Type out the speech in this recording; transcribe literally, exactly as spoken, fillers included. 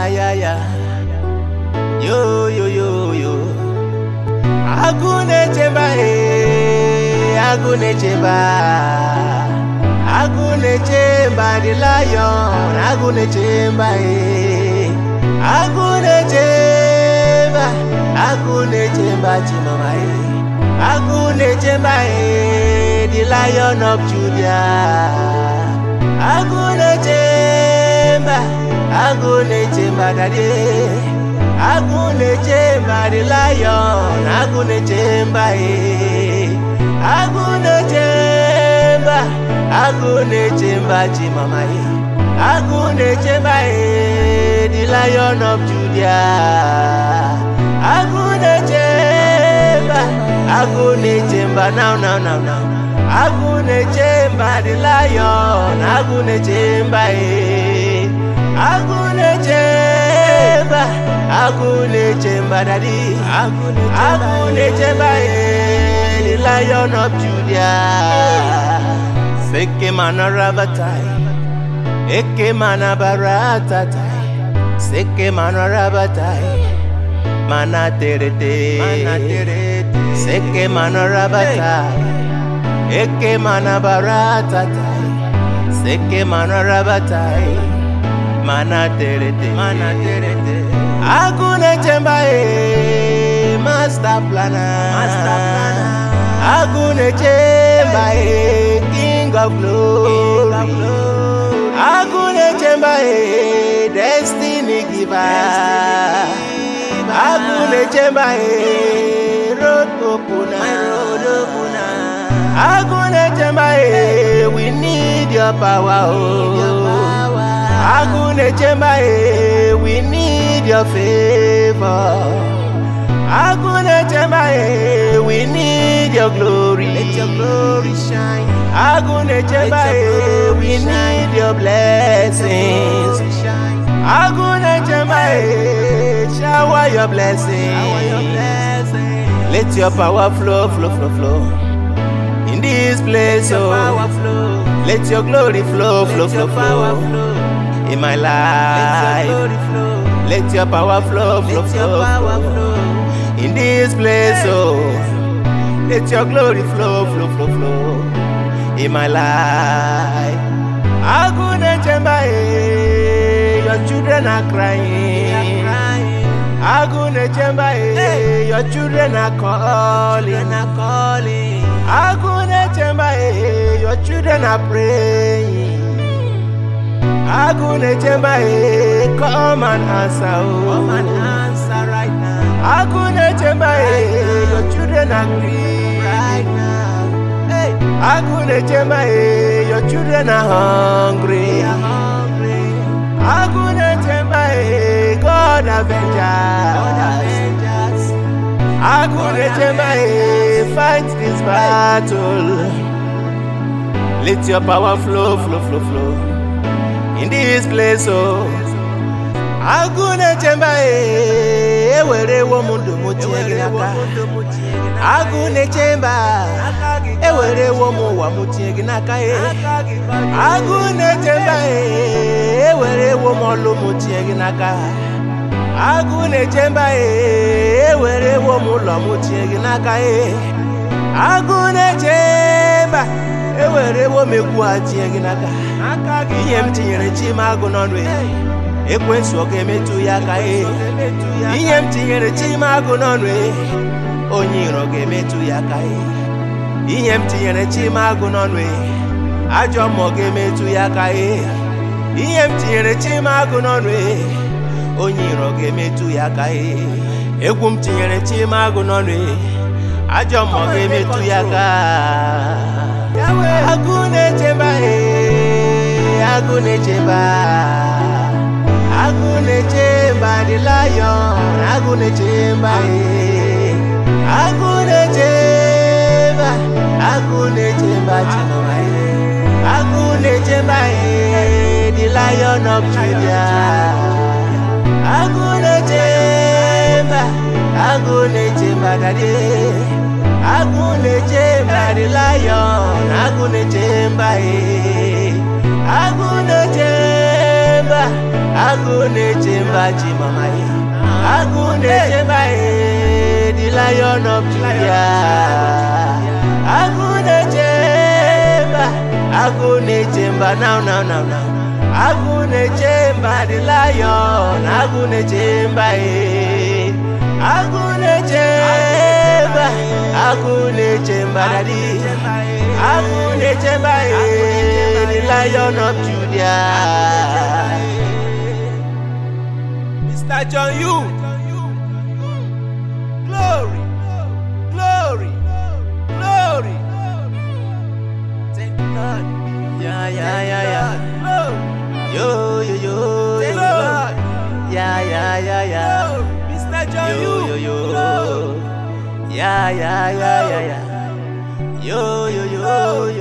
yeah, yeah. Yo, yo, yo, yo. Agune chemba, eh. Agune chemba. Agune chemba, the lion. Agune chemba, eh. Agune chemba. Agune chemba, chimama, eh. Agune chemba, eh. The lion of Judah. Agune chemba. Agune chemba, daddy. Agune chemba, the lion. Agune chemba, eh. Agune chemba. Agune chemba, chimama, eh. Agune chemba, eh. The lion of Judah. Agune chemba. Agune chemba, now, now, now, now. Agune chemba, the lion. Agune chemba, eh. Agune chemba. Agune chemba, daddy. Agune chemba, eh. The lion of Judah. Seke mana rabatai. Eke mana baratatai. Seke mana rabatai. Mana terete. Mana terete. Seke mana rabatai. Eke mana baratatai. Seke mana rabatai. Mana terete. Mana terete. Agune chemba, eh. Master planner. Master planner. Agune chemba, eh. King of glory. King of glory. Agune chemba, eh. Destiny giver. Destiny giver. Agune chemba, eh. Road opener. Road opener. Agune chemba, eh. We need your power, oh. Agune chemba, eh. We need your favor. Agune chemba, eh. We need your glory. Let your glory shine. Agune chemba, eh. We need your blessings. Agune chemba, eh. Shower your blessings. Let your power flow, flow, flow, flow. In this place, oh. Let your glory flow, flow, flow, flow. In my life, let your power flow, flow, flow. In this place, oh, let your glory flow, flow, flow, flow. In my life, Agune chemba, eh, your children are crying. Agune chemba, eh, your children are calling. Agune chemba, eh, your children are praying. Agune chemba, eh, come and answer, oh. Come and answer right now. Agune chemba, eh, your children are grieving right now. Hey. Agune chemba, eh, your children are hungry. They are hungry. Agune chemba, eh, God avengers. God avengers. Agune chemba, eh, fight this battle. Let your power flow, flow, flow, flow. In this place, oh, Agune chemba, eh, ewere wo mundu mutiegi naka. Agune chemba, ewere wo muwa mutiegi naka, eh. Agune chemba, eh, ewere wo molu mutiegi naka. Agune chemba, eh, ewere wo mulo mutiegi naka, eh. Agune chemba, ewere wo megwa tiegi naka. Iyem tinyere chima agunonwe. Ekwensu ogemetu ya ka e. Iyem tinyere chima agunonwe. Onyiro gemetu ya ka e. Iyem tinyere chima agunonwe. Ajo mo gemetu ya ka e. Iyem tinyere chima agunonwe. Onyiro gemetu ya ka e. Egwum tinyere chima agunonwe. Ajo mo gemetu ya ka. Agune chemba, eh. Agune chemba. Agune chemba, the lion. Agune chemba, eh. Agune chemba. Agune chemba, chimama, eh. Agune chemba, eh. The lion of Judah. Agune chemba. Agune chemba, daddy. Agune chemba, the lion. Agune chemba, eh. Agune chemba. Agune Chemba Chimama, Agune Chemba, the Lion of Judah. Agune Chemba, Agune Chemba, now, now, now, now. Agune Chemba, the Lion, Agune Chemba, Agune Chemba, Agune Chemba, Daddy, Agune Chemba, the Lion of Judah. Mister John Yu, glory, glory, glory. Thank God. Yeah, yeah, yeah, yeah. Yo, yo, yo, yo. Yeah, yeah, yeah, yeah. Mister John Yu, yo, yo, yo. Yeah, yeah, yeah, yeah, yeah. Yo, yo, yo, yo.